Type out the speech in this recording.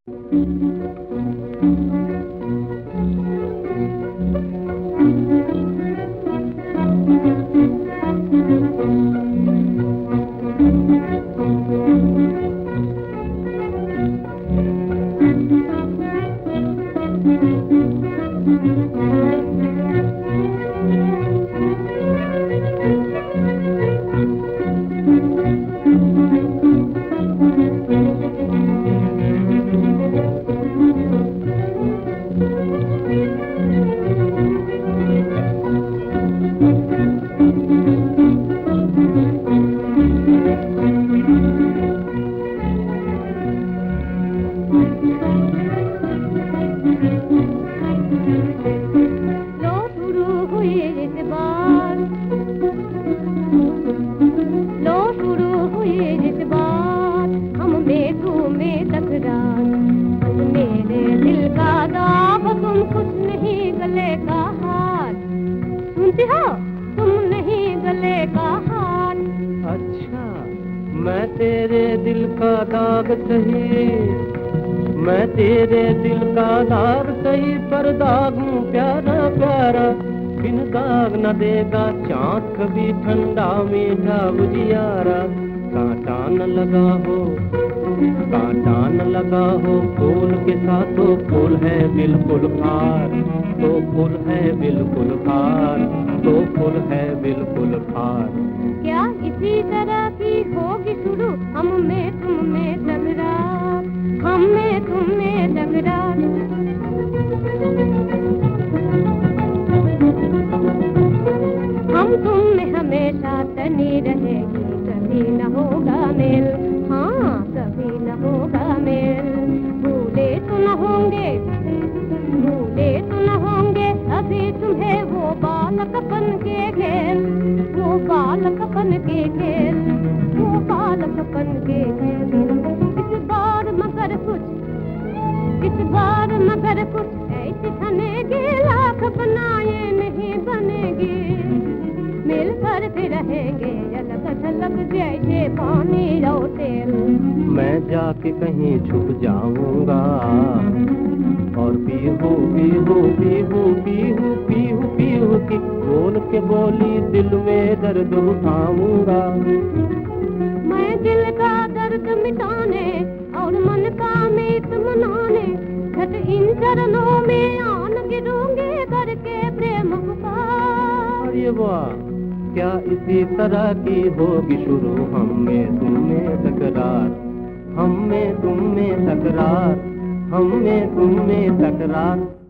तुम नहीं गले का हाथ। अच्छा, मैं तेरे दिल का दाग सही, मैं तेरे दिल का दाग सही, पर दाग हूँ प्यारा प्यारा, बिन दाग न देगा चाँद कभी ठंडा मीठा उजियारा। कांटा न लगा हो, कांटा न लगा हो फूल के साथ, तो फूल है बिल्कुल खार, तो फूल है बिल्कुल खार, तो फूल है बिल्कुल खार। क्या इसी तरह की होगी शुरू हम में तुम में तकरार, हम में तुम में तकरार। हम तुम में हमेशा तनी रहेगी, कभी न होगा मेल, हाँ कभी न होगा मेल। भूले तो न होंगे, भूले तो न होंगे अभी तुम्हें वो बालकपन के खेल, वो बालकपन के खेल, वो बालकपन के खेल। इस बार मगर कुछ, इस बार मगर कुछ ऐसी बनेगी, लाख बनाए नहीं बनेगी, मिल कर फिर रहेंगे अलग थलग जैसे पानी और तेल। मैं जाके कहीं छुप जाऊंगा और पीहू पीहू पीहू पीहू पीहू पीहू की बोल के बोली दिल में दर्द उठाऊंगा। मैं दिल का दर्द मिटाने और मन का मीत मनाने, घट इन चरणों में आन गिरूंगी करके प्रेम पुकार। अरे वाह, क्या इसी तरह की होगी शुरू हम में तुम में तकरार, हम में तुम में तकरार, हम में तुम में तकरार।